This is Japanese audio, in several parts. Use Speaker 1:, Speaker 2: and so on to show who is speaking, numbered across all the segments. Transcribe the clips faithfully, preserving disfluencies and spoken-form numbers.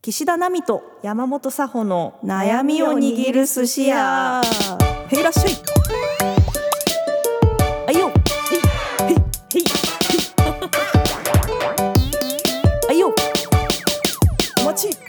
Speaker 1: 岸田奈美と山本佐穂の悩みを握る寿司屋。へいらっしゃい。あいよ。へいへいへいあいよ。お待ち。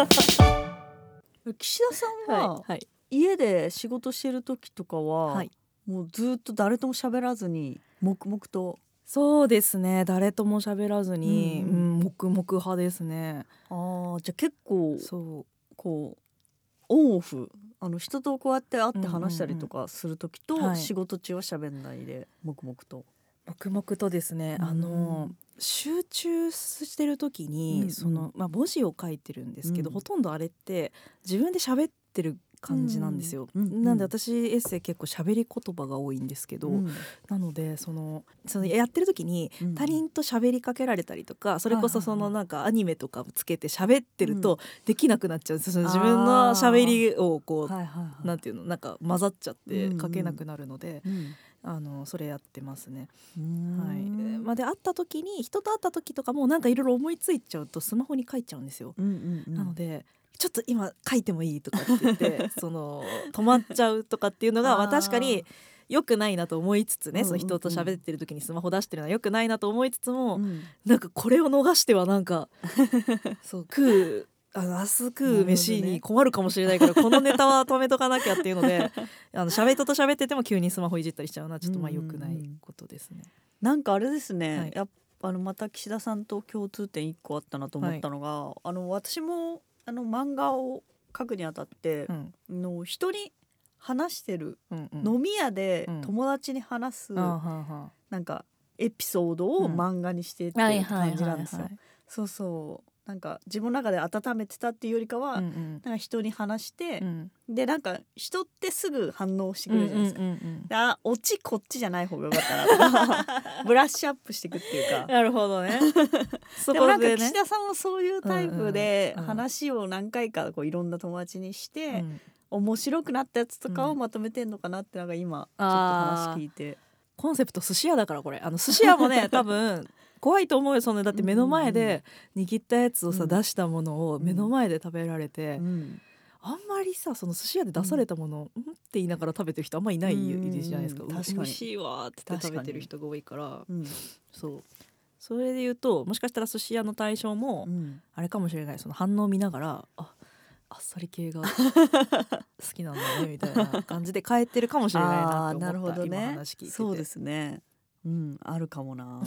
Speaker 2: 岸田さんは、
Speaker 1: はいはい、
Speaker 2: 家で仕事してる時とかは、はい、もうずっと誰とも喋らずに黙々と。
Speaker 1: そうですね、誰とも喋らずに、うんうん、黙々派ですね。
Speaker 2: ああ、じゃあ結構
Speaker 1: そう
Speaker 2: こうオンオフ、あの人とこうやって会って話したりとかする時と、うんうんうん、仕事中は喋んないで黙々と
Speaker 1: 黙々とですね、うん、あの集中してる時に、うんうん、そのまあ、文字を書いてるんですけど、うん、ほとんどあれって自分で喋ってる感じなんですよ、うんうん、なんで私エッセイ結構喋り言葉が多いんですけど、うん、なのでそのそのやってる時に他人と喋りかけられたりとか、うん、それこそそのなんかアニメとかつけて喋ってるとできなくなっちゃうんですよ、その自分の喋りをこう、はいはいはい、なんていうの、なんか混ざっちゃって書けなくなるので、うんうんあのそれやってますね。はい。まあ、で会った時に人と会った時とかもなんかいろいろ思いついちゃうとスマホに書いちゃうんですよ、うんうんうん、なのでちょっと今書いてもいいとかって言ってその止まっちゃうとかっていうのがまあ確かに良くないなと思いつつね、うんうんうん、その人と喋ってる時にスマホ出してるのは良くないなと思いつつも、うん、なんかこれを逃してはなんかそう食うあの明日食う飯に困るかもしれないから、ね、このネタは止めとかなきゃっていうのであの喋人と喋ってても急にスマホいじったりしちゃうのはちょっとまあ良くないことですね、うんうんうん、
Speaker 2: なんかあれですね、はい、やっぱあのまた岸田さんと共通点いっこあったなと思ったのが、はい、あの私もあの漫画を書くにあたって、うん、の人に話してる、うんうん、飲み屋で友達に話す、うん、なんかエピソードを漫画にしてっていう感じなんですよ。そうそうなんか自分の中で温めてたっていうよりかは、うんうん、なんか人に話して、うん、でなんか人ってすぐ反応してくれるじゃないですか、うんうんうんうん、あオチこっちじゃない方がよかったなとかブラッシュアップしていくっていうか
Speaker 1: なるほどね
Speaker 2: でもなんか岸田さんもそういうタイプで話を何回かこういろんな友達にして、うん、面白くなったやつとかをまとめてんのかなってなんか今ちょっと話聞いて、
Speaker 1: コンセプト寿司屋だからこれあの寿司屋もね多分怖いと思うよ、そのだって目の前で握ったやつをさ、うん、出したものを目の前で食べられて、うん、あんまりさその寿司屋で出されたもの、うん、って言いながら食べてる人あんまりいないじゃないですか、うん、確かに美味しいわって言って食べてる人が多いから、うん、そうそれで言うともしかしたら寿司屋の対象もあれかもしれない、その反応を見ながらああっさり系が好きなんだねみたいな感じで帰ってるかもしれないなって思った。なるほど、ね、今話聞いてて
Speaker 2: そうですね、うん、あるかもな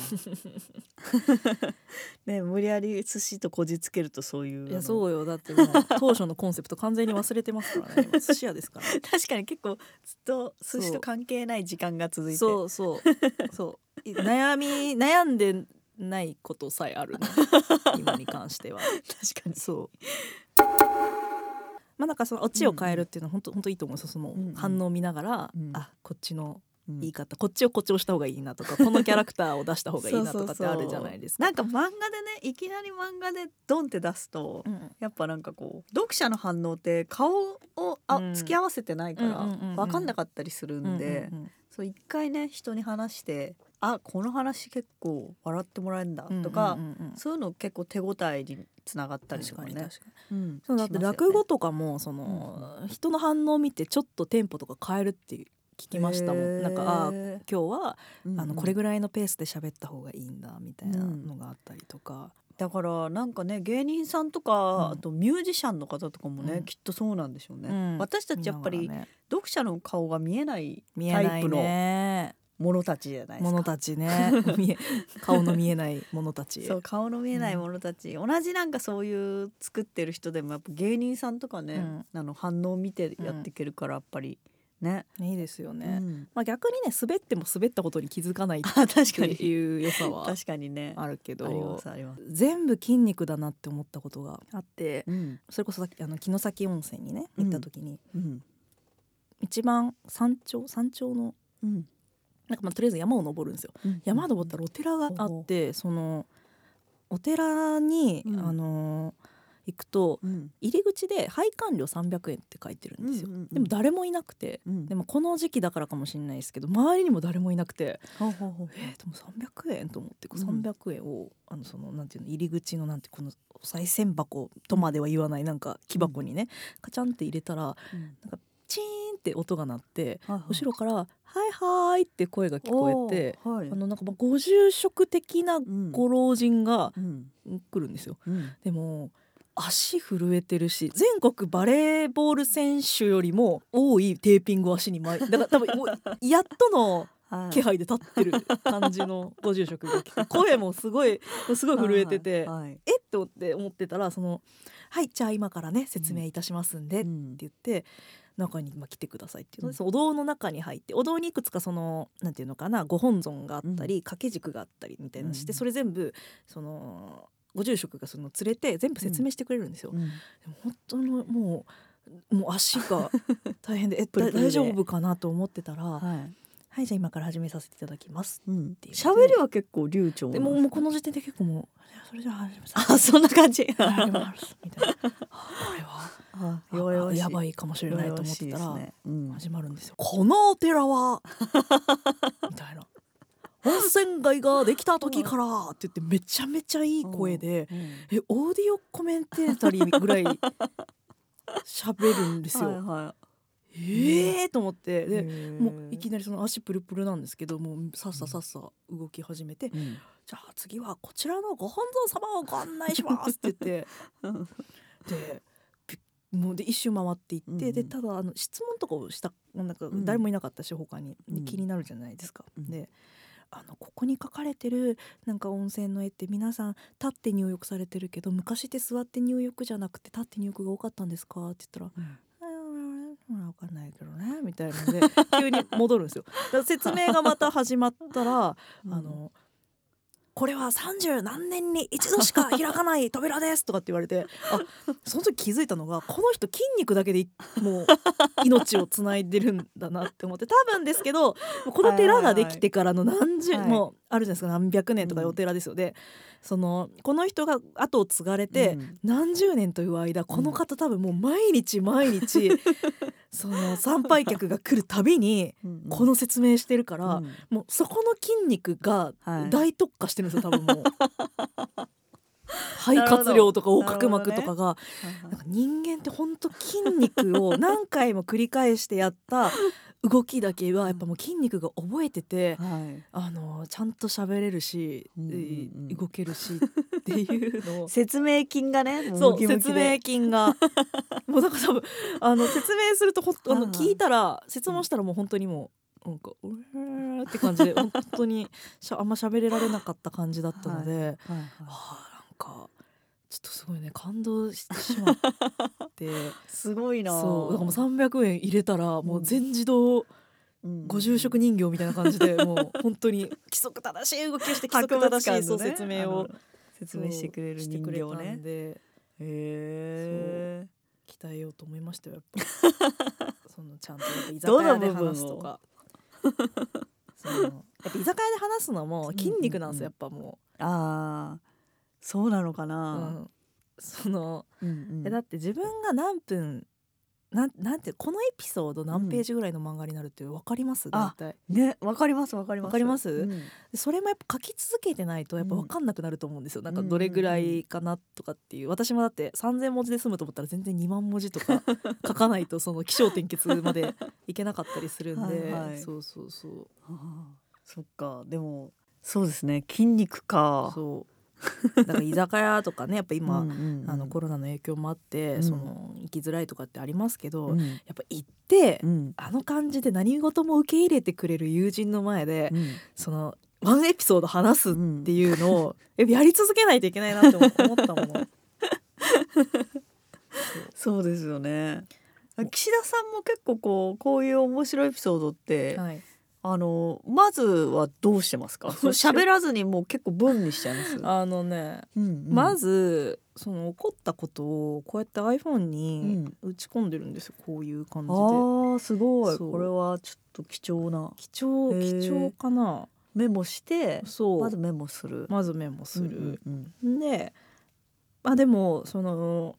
Speaker 2: ね、無理やり寿司とこじつけるとそういう、
Speaker 1: いやそうよ、だってもう当初のコンセプト完全に忘れてますからね寿司屋ですから
Speaker 2: 確かに結構ずっと寿司と関係ない時間が続いて、
Speaker 1: そうそうそう悩み悩んでないことさえあるの今に関しては
Speaker 2: 確かに
Speaker 1: そうまあなんかそのオチを変えるっていうのは本当、うんうん、本当いいと思うんですよ、その反応を見ながら、うんうん、あこっちの言い方、うん、こっちを誇張した方がいいなとかこのキャラクターを出した方がいいなとかってあるじゃないですか。
Speaker 2: そうそうそうなんか漫画でねいきなり漫画でドンって出すと、うん、やっぱなんかこう読者の反応って顔をあ、うん、付き合わせてないから分かんなかったりするんで、うんうんうん、そう一回ね人に話してあこの話結構笑ってもらえるんだとか、うんうんうんうん、そういうの結構手応えにつながったりとかね。確かに確かに、うん、
Speaker 1: そうだって落語とかもその、うん、人の反応を見てちょっとテンポとか変えるっていう聞きましたもん。なんかあ今日は、うんうん、あのこれぐらいのペースで喋った方がいいんだみたいなのがあったりとか、
Speaker 2: うん、だからなんかね芸人さんとか、うん、あとミュージシャンの方とかもね、うん、きっとそうなんでしょうね、うん、私たちやっぱり、ね、読者の顔が見えないタイプのものたちじゃないですか。
Speaker 1: ものたちね顔の見えないものたち
Speaker 2: そう顔の見えないものたち、うん、同じなんかそういう作ってる人でもやっぱ芸人さんとかね、うん、あの反応を見てやっていけるからやっぱりね、
Speaker 1: いいですよね、うんまあ、逆にね滑っても滑ったことに気づかないっていう良さは
Speaker 2: 確かにね
Speaker 1: あるけど
Speaker 2: ありますあります。
Speaker 1: 全部筋肉だなって思ったことがあって、うん、それこそあの城崎温泉にね行った時に、うんうん、一番山頂山頂の、うん、なんかまあとりあえず山を登るんですよ、うん、山登ったらお寺があって、そのお寺に、うん、あの行くと、
Speaker 2: うん、
Speaker 1: 入り口で配管料さんびゃくえんって書いてるんですよ、
Speaker 2: うんうんうん、
Speaker 1: でも誰もいなくて、うん、でもこの時期だからかもしれないですけど周りにも誰もいなくて、
Speaker 2: ほうほうほう、
Speaker 1: えー、でもさんびゃくえんと思ってさんびゃくえんを、あのそのなんていうの入り口のなんてこのお賽銭箱とまでは言わないなんか木箱にね、うん、カチャンって入れたら、うん、なんかチーンって音が鳴って、はいはい、後ろから「はいはい」って声が聞こえて、はい、あのなんかまあご住職的なご老人が来るんですよ、うんうん、でも足震えてるし全国バレーボール選手よりも多いテーピングを足に巻いてだから多分もうやっとの気配で立ってる感じのご住職が来て声もすごいすごい震えてて、はいはい、えっとって思ってたらそのはいじゃあ今からね説明いたしますんでって言って、うん、中に来てくださいっていうので、うん、お堂の中に入ってお堂にいくつかそのなんていうのかなご本尊があったり、うん、掛け軸があったりみたいなして、うん、それ全部そのご住職がその連れて全部説明してくれるんですよ、うん、でも本当のもうもう足が大変でえプルプルで大丈夫かなと思ってたら、はい、はいじゃあ今から始めさせていただきますっていう喋、
Speaker 2: うん、りは結構流暢
Speaker 1: でももうこの時点で結構もうそれじゃあ始めさせ
Speaker 2: てあそんな感じ
Speaker 1: みたいなこれはあ弱々しいやばいかもしれないと思ってたら、ねうん、始まるんですよ。このお寺はみたいな温泉街ができた時からって言ってめちゃめちゃいい声で、うんうん、えオーディオコメンテータリーぐらい喋るんですよ。はいはい、えーと思ってでもういきなりその足プルプルなんですけどもうさっささっさ動き始めて、うん、じゃあ次はこちらのご本尊様をご案内しますって言ってでもうで一周回っていって、うんうん、でただあの質問とかをしたなんか誰もいなかったし、うん、他にで気になるじゃないですか、うん、であのここに描かれてるなんか温泉の絵って皆さん立って入浴されてるけど昔って座って入浴じゃなくて立って入浴が多かったんですかって言ったら、うん、分かんないけどねみたいなので急に戻るんですよ。だから説明がまた始まったら、うん、あのこれはさんじゅうなんねんに一度しか開かない扉ですとかって言われてあその時気づいたのがこの人筋肉だけでもう命をつないでるんだなって思って多分ですけどこの寺ができてからの何十、はいはい、もうあるじゃないですか何百年とかお寺ですよね、うん、そのこの人が後を継がれて何十年という間、うん、この方多分もう毎日毎日その参拝客が来るたびにこの説明してるから、うん、もうそこの筋肉が大特化してるんですよ、はい、多分もう肺活量とか横隔膜とかが、ね、なんか人間って本当筋肉を何回も繰り返してやった動きだけはやっぱもう筋肉が覚えてて、はい、あのちゃんと喋れるし、うんうんうん、動けるしっていうのを
Speaker 2: 説明筋がね
Speaker 1: もうムキムキでそう説明筋がもうなんか多分あの説明するとほあの聞いたら説問したらもう本当にもうなんかうーって感じで本当にしゃあんま喋れられなかった感じだったので、はいはいはい、はあかちょっとすごいね感動してしまって
Speaker 2: すごいな
Speaker 1: そうだからもうさんびゃくえん入れたらもう全自動ご住職人形みたいな感じで、うん、もう本当に規則正しい動きをして規則正しい、ね、そう説明を
Speaker 2: 説明してくれる人形ね
Speaker 1: でへ
Speaker 2: え
Speaker 1: 鍛えようと思いましたよやっぱそのちゃんと居酒屋で話すとかそのやっぱ居酒屋で話すのも筋肉なんですよ、やっぱもう
Speaker 2: ああそうなのかな、
Speaker 1: うん、その、うんうん、だって自分が何分なんなんてこのエピソード何ページぐらいの漫画になるって分かります、うん、大体
Speaker 2: ね分かります分かります
Speaker 1: 分かります、うん、それもやっぱ書き続けてないとやっぱ分かんなくなると思うんですよ、うん、なんかどれぐらいかなとかっていう、私もだってさんぜんもじで済むと思ったら全然にまんもじとか書かないとその起承転結までいけなかったりするんではい、はい、そうそうそう、
Speaker 2: はあ、そっかでもそうですね筋肉か
Speaker 1: そうだから居酒屋とかねやっぱ今うんうん、うん、あのコロナの影響もあって、うん、その行きづらいとかってありますけど、うん、やっぱ行って、うん、あの感じで何事も受け入れてくれる友人の前で、うん、そのワンエピソード話すっていうのを、うん、やり続けないといけないなって思ったもの
Speaker 2: そうですよね。岸田さんも結構こうこういう面白いエピソードって、はいあのまずはどうしてますか？喋らずにもう結構文にしちゃいます？
Speaker 1: あのね、うんうん、まずその起こったことをこうやって iPhone に打ち込んでるんですよ、うん、こういう感じで。
Speaker 2: ああすごい。これはちょっと貴重な
Speaker 1: 貴重貴重かな。
Speaker 2: メモしてそうまずメモする
Speaker 1: まずメモする、うんうんうん、でまあでもその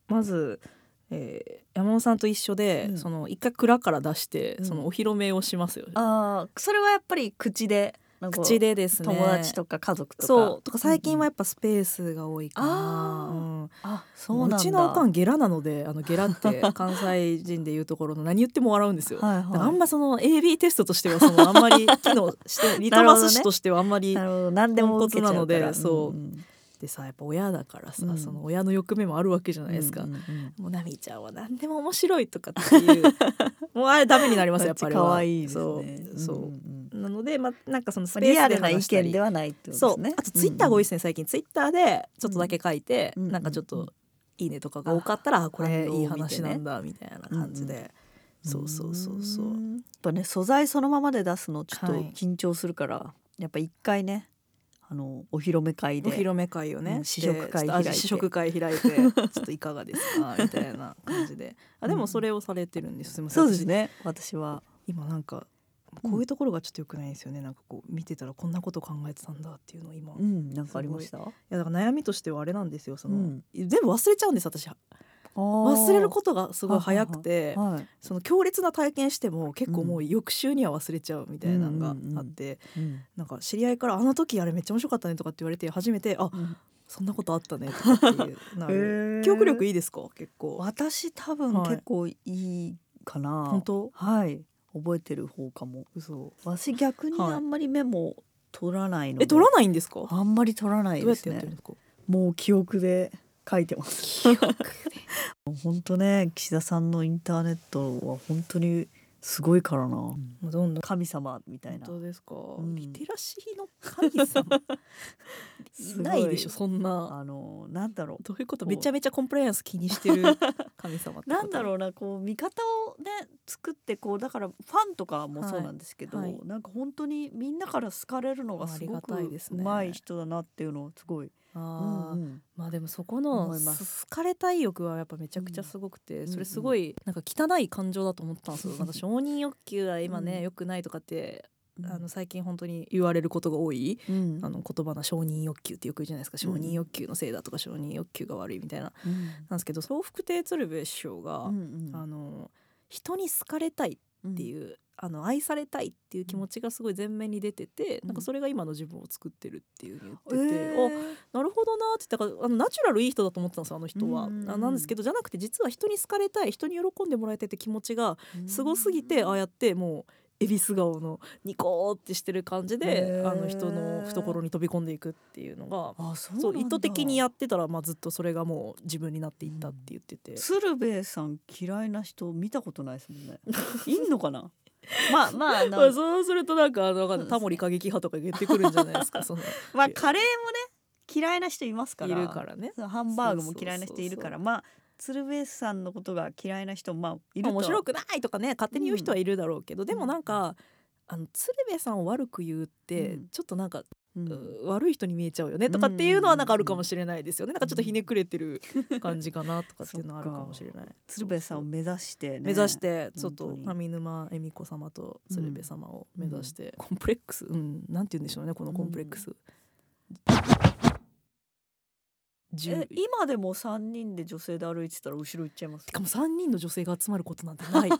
Speaker 1: まず、えー、山本さんと一緒で、うん、その一回蔵から出して、うん、そのお披露目をしますよ。
Speaker 2: ああ、それはやっぱり口で
Speaker 1: 口でですね。
Speaker 2: 友達とか家族とか
Speaker 1: そうとか最近はやっぱスペースが多いかな、
Speaker 2: うんうん、あ、あ、そうなんだ。
Speaker 1: うちのおかんゲラなので、あのゲラって関西人でいうところの何言っても笑うんですよ。はい、はい、だからあんまその エービー テストとしてはそのあんまり機能してリトマス紙としてはあんまり
Speaker 2: 何でも受けちゃうから、
Speaker 1: なので、そう、うん、でさやっぱ親だからさ、うん、その親の欲目もあるわけじゃないですか、うんうんうん、もうナミちゃんは何でも面白いとかっていうもうあれダメになりますやっぱり。
Speaker 2: 可愛いですね。
Speaker 1: そうそう、うんうん、なので、まあ、なんかそのスペース
Speaker 2: で話したり、リアルな意見ではないってことですね。
Speaker 1: そうあとツイッターが多いですね、うん、最近ツイッターでちょっとだけ書いて、うん、なんかちょっといいねとかが多かったら、うん、これいい話なんだみたいな感じで、うんうん、そうそうそうそう、や
Speaker 2: っぱね素材そのままで出すのちょっと緊張するから、はい、やっぱ一回ねあのお披露目会で
Speaker 1: お披露目会をね、うん、
Speaker 2: 試食会開いて
Speaker 1: 試食会開いてちょっといかがですかみたいな感じであでもそれをされてるんです、すみません。
Speaker 2: そうですね、私は
Speaker 1: 今なんかこういうところがちょっと良くないですよね、うん、なんかこう見てたらこんなこと考えてたんだっていうのを今、
Speaker 2: うん、なんかありました。い
Speaker 1: やだから悩みとしてはあれなんですよ、その、うん、全部忘れちゃうんです私。忘れることがすごい早くて、はいはい、その強烈な体験しても結構もう翌週には忘れちゃうみたいなのがあって、うんうんうん、なんか知り合いからあの時あれめっちゃ面白かったねとかって言われて初めてあ、うん、そんなことあったねとかっていうなる記憶力いいですか？結構
Speaker 2: 私多分結構いいかな、はい、
Speaker 1: 本当？
Speaker 2: はい、覚えてる方かも。嘘。私逆にあんまりメモ取らないので、
Speaker 1: はい、え取らないんですか？
Speaker 2: あんまり取らないですね。
Speaker 1: どうやってやってるんですか？も
Speaker 2: う記憶で書いてます。
Speaker 1: 記憶で
Speaker 2: 本当ね、岸田さんのインターネットは本当にすごいからな、
Speaker 1: うん、どんどん
Speaker 2: 神様みたいな。
Speaker 1: 本当ですか、うん、リテラシーの神様いないでしょそんな。
Speaker 2: あのなんだろう、
Speaker 1: どういうこと？めちゃめちゃコンプライアンス気にしてる神様って
Speaker 2: なんだろうな、こう味方をね作ってこうだからファンとかもそうなんですけど、はいはい、なんか本当にみんなから好かれるのがすごくうまい人だなっていうのをすごい。
Speaker 1: あ、うんうん、まあでもそこの好かれたい欲はやっぱめちゃくちゃすごくて、うん、それすごいなんか汚い感情だと思ったんですよ、うん、なんか承認欲求は今ね、うん、良くないとかってあの最近本当に言われることが多い、うん、あの言葉の承認欲求ってよく言うじゃないですか、承認欲求のせいだとか承認欲求が悪いみたいな、うん、なんですけど笑福亭鶴瓶師匠が、うんうん、あの人に好かれたいっていう、うん、あの愛されたいっていう気持ちがすごい前面に出てて、うん、なんかそれが今の自分を作ってるっていう風に言ってて、えー、あなるほどなって。だからあのナチュラルいい人だと思ってたんですよあの人は、うん、あなんですけどじゃなくて実は人に好かれたい人に喜んでもらいたいって気持ちがすごすぎて、うん、ああやってもう恵比寿顔のニコーってしてる感じであの人の懐に飛び込んでいくっていうのが、あ そうなんだ。そう意図的にやってたら、まあ、ずっとそれがもう自分になっていったって言ってて、うん、
Speaker 2: 鶴瓶さん嫌いな人見たことないですもんねいんのかなまあまあ
Speaker 1: まあそうするとなんかあのタモリ過激派とか言ってくるんじゃないですかその
Speaker 2: まあカレーもね嫌いな人いますから、
Speaker 1: いるからね。
Speaker 2: ハンバーグも嫌いな人いるから、まあ鶴瓶さんのことが嫌いな人もまあいると、
Speaker 1: 面白くないとかね勝手に言う人はいるだろうけど、うん、でもなんかあの鶴瓶さんを悪く言うって、うん、ちょっとなんか、うん、悪い人に見えちゃうよねとかっていうのはなんかあるかもしれないですよね。なんかちょっとひねくれてる感じかなとかっていうのはあるかもしれない
Speaker 2: 鶴瓶さんを目指してね、
Speaker 1: 目指してちょっと上沼恵美子様と鶴瓶様を目指して、うん、コンプレックス、うん、なんて言うんでしょうねこのコンプレックス、うん
Speaker 2: え今でもさんにんで女性で歩いてたら後ろ行っちゃいます。
Speaker 1: しかもさんにんの女性が集まることなんてない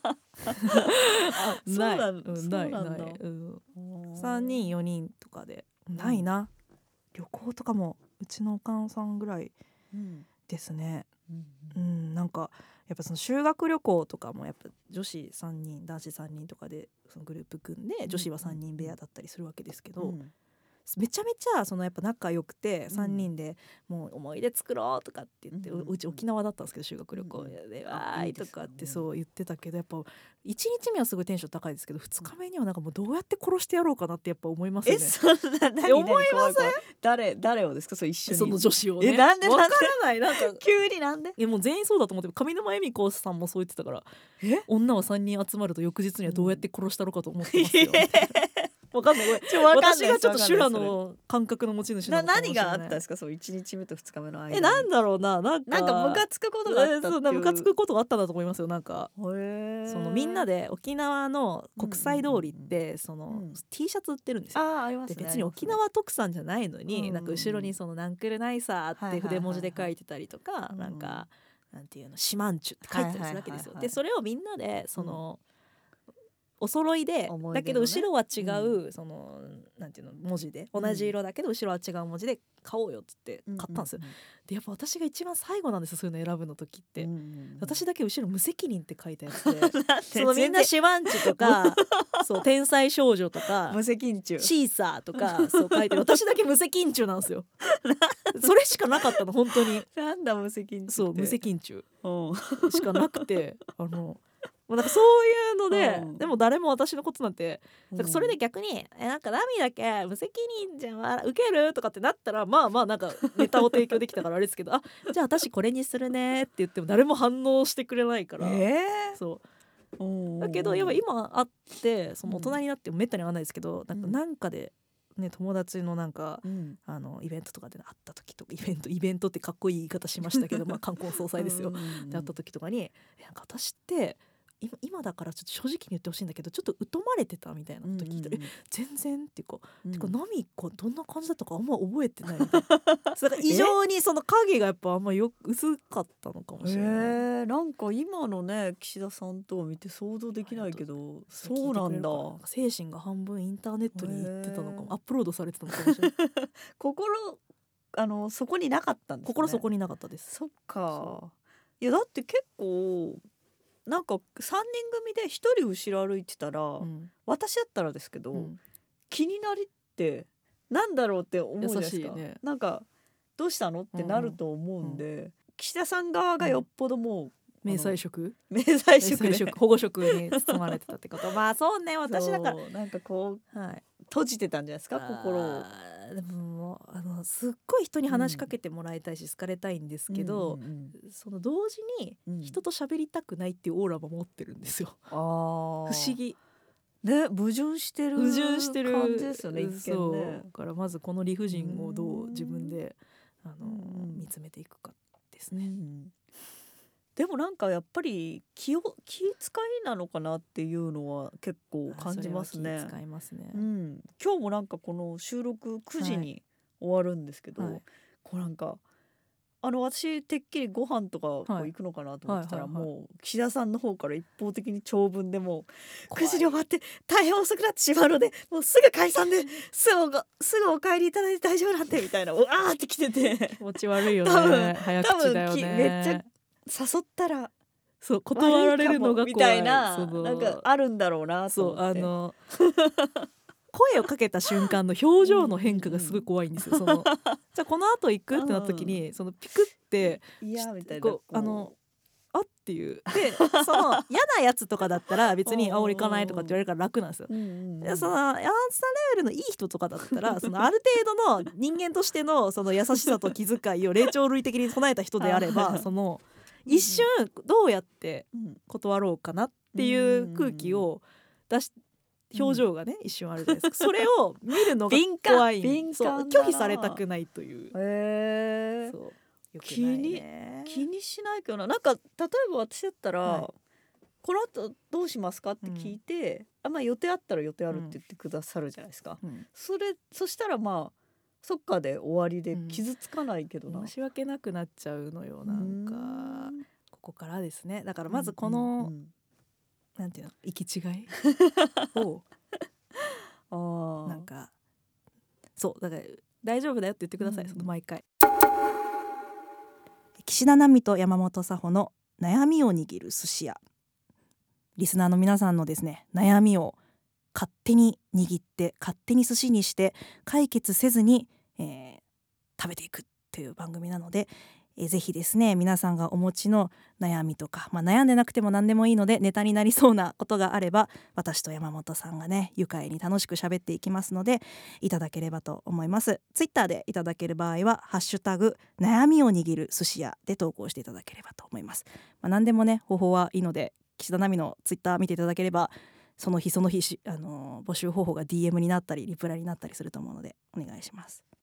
Speaker 1: ないないないない、うん、さんにんよにんとかでないな、うん、旅行とかもうちのおかんさんぐらいですね、うんうんうん、なんかやっぱその修学旅行とかもやっぱ女子さんにん男子さんにんとかでそのグループ組んで女子はさんにん部屋だったりするわけですけど、うん、めちゃめちゃそのやっぱ仲良くてさんにんでもう思い出作ろうとかって言って、うん、うち沖縄だったんですけど修学旅行で、うん、わーいとかってそう言ってたけどやっぱいちにちめはすごいテンション高いですけどふつかめにはなんかもうどうやって殺してやろうかなってやっぱ思いますよね。
Speaker 2: えそんな何
Speaker 1: 思いません？
Speaker 2: 誰誰をですかそれ一緒に
Speaker 1: その女子をね。
Speaker 2: えなんでなんで
Speaker 1: 分からないなんか
Speaker 2: 急になんで
Speaker 1: えもう全員そうだと思って上沼恵美子さんもそう言ってたからえ女はさんにん集まると翌日にはどうやって殺したろうかと思ってますよ、うんわかんない私がちょっと修羅の感覚の持ち主なのかもしれない。
Speaker 2: な何があったんですかそういちにちめとふつかめの間に。
Speaker 1: えなんだろうななんか
Speaker 2: なんかムカつくことがあったっていう、えー、そう
Speaker 1: ムカつくことがあったんだと思いますよ。なんかそのみんなで沖縄の国際通りって、うん、その、うん、T シャツ売ってるんですよ。
Speaker 2: あありますね。
Speaker 1: で別に沖縄特産じゃないのに、うん、なんか後ろにそのナンクルナイサーって筆文字で書いてたりとか、うん、なんかなんていうのシマンチュって書いてたりするわけですよ。でそれをみんなでその、うん、お揃いで、ね、だけど後ろは違う、うん、そのなんていうの文字で同じ色だけど後ろは違う文字で買おうよっつって買ったんですよ、うんうんうん、でやっぱ私が一番最後なんですよそういうの選ぶの時って、うんうんうん、私だけ後ろ無責任って書いたやつでそのみんなシマンチュとかそう天才少女とか
Speaker 2: 無責任中
Speaker 1: シーサーとかそう書いて私だけ無責任中なんですよそれしかなかったの本当に。
Speaker 2: なんだ無責任中って。
Speaker 1: そう無責任中しかなくてあのもうなんかそういうので、うん、でも誰も私のことなんてだからそれで逆に、うん、えなんかナミだけ無責任じゃん受けるとかってなったらまあまあなんかネタを提供できたからあれですけどあじゃあ私これにするねって言っても誰も反応してくれないから、
Speaker 2: えー、
Speaker 1: そうだけどやっぱ今会ってその大人になってもめったに会わないですけど、うん、なんかなんかでね、友達のなんか、うん、あのイベントとかで会った時とかイベントイベントってかっこいい言い方しましたけどまあ冠婚葬祭ですよ、うんうんうん、で会った時とかになんか私って今, 今だからちょっと正直に言ってほしいんだけどちょっと疎まれてたみたいなこと聞いたら、うんうんうん、全然っていうか、うん、てかナミこどんな感じだったかあんま覚えてないみたいなだから異常にその影がやっぱあんまよ薄かったのかもしれない、え
Speaker 2: ー、なんか今のね岸田さんとを見て想像できないけどそうなんだなん
Speaker 1: か精神が半分インターネットに行ってたのかも、えー、アップロードされてたのかもしれない
Speaker 2: 心あのそこになかったんですね。
Speaker 1: 心そこになかったです。
Speaker 2: そっかいやだって結構なんかさんにん組でひとり後ろ歩いてたら、うん、私だったらですけど、うん、気になりってなんだろうって思うじゃないですか、ね、なんかどうしたのってなると思うんで、うんうん、岸田さん側がよっぽどもう、
Speaker 1: うん、迷彩色
Speaker 2: 迷彩色で
Speaker 1: 保護色に包まれてたってことまあそうね私だから
Speaker 2: なんかこう、はい、閉じてたんじゃないですか心を。
Speaker 1: でもあのすっごい人に話しかけてもらいたいし、うん、好かれたいんですけど、うんうんうん、その同時に人と喋りたくないっていうオーラも持ってるんですよ、うん、不思議
Speaker 2: ね矛盾してる
Speaker 1: 矛盾してる
Speaker 2: 感じですよね一見ね。
Speaker 1: そうだからまずこの理不尽をどう自分であの、うん、見つめていくかですね、うん、
Speaker 2: でもなんかやっぱり気を気遣いなのかなっていうのは結構感じますね。
Speaker 1: 気遣いますね、
Speaker 2: うん、今日もなんかこの収録くじに終わるんですけど、はいはい、こうなんかあの私てっきりご飯とかこう行くのかなと思ってたら、はいはいはいはい、もう岸田さんの方から一方的に長文でもうくじに終わって大変遅くなってしまうのでもうすぐ解散ですぐすぐお帰りいただいて大丈夫なんでみたいなうわーって来てて
Speaker 1: 気持ち悪いよね早口だよね
Speaker 2: めっちゃ誘ったら
Speaker 1: そう断られるのが怖い
Speaker 2: みたいななんかあるんだろうなと思って。そうあの
Speaker 1: 声をかけた瞬間の表情の変化がすごい怖いんですよ。そのじゃあこの後行くってなった時に、うん、そのピクって
Speaker 2: いやみたいな
Speaker 1: こうあのあっていうでその嫌なやつとかだったら別にあ俺行かないとかって言われるから楽なんですよ。うんうん、でそのアンサーレベルのいい人とかだったらそのある程度の人間としてのその優しさと気遣いを霊長類的に備えた人であればその一瞬どうやって断ろうかなっていう空気を出し表情がね、うん、一瞬あるじゃないですか。それを見るのが怖い
Speaker 2: 敏感
Speaker 1: そう拒否されたくないという。
Speaker 2: へーそうよくないね。気に気にしないけどな。なんか例えば私だったら、はい、この後どうしますかって聞いて、うん、あまあ予定あったら予定あるって言ってくださるじゃないですか、うん、それそしたらまあそっかで終わりで傷つかないけどな、
Speaker 1: うん、申し訳なくなっちゃうのよなんかここからですね。だからまずこの、うんうんうんなんていうの行き違いをあなんかそうだから大丈夫だよって言ってください、うん、その毎回岸田奈美と山本佐穂の悩みを握る寿司屋リスナーの皆さんのですね悩みを勝手に握って勝手に寿司にして解決せずに、えー、食べていくという番組なのでえぜひですね皆さんがお持ちの悩みとか、まあ、悩んでなくても何でもいいのでネタになりそうなことがあれば私と山本さんがね愉快に楽しく喋っていきますのでいただければと思います。ツイッターでいただける場合はハッシュタグ悩みを握る寿司屋で投稿していただければと思います、まあ、何でもね方法はいいので岸田奈美のツイッター見ていただければその日その日、あのー、募集方法が ディーエム になったりリプライになったりすると思うのでお願いします。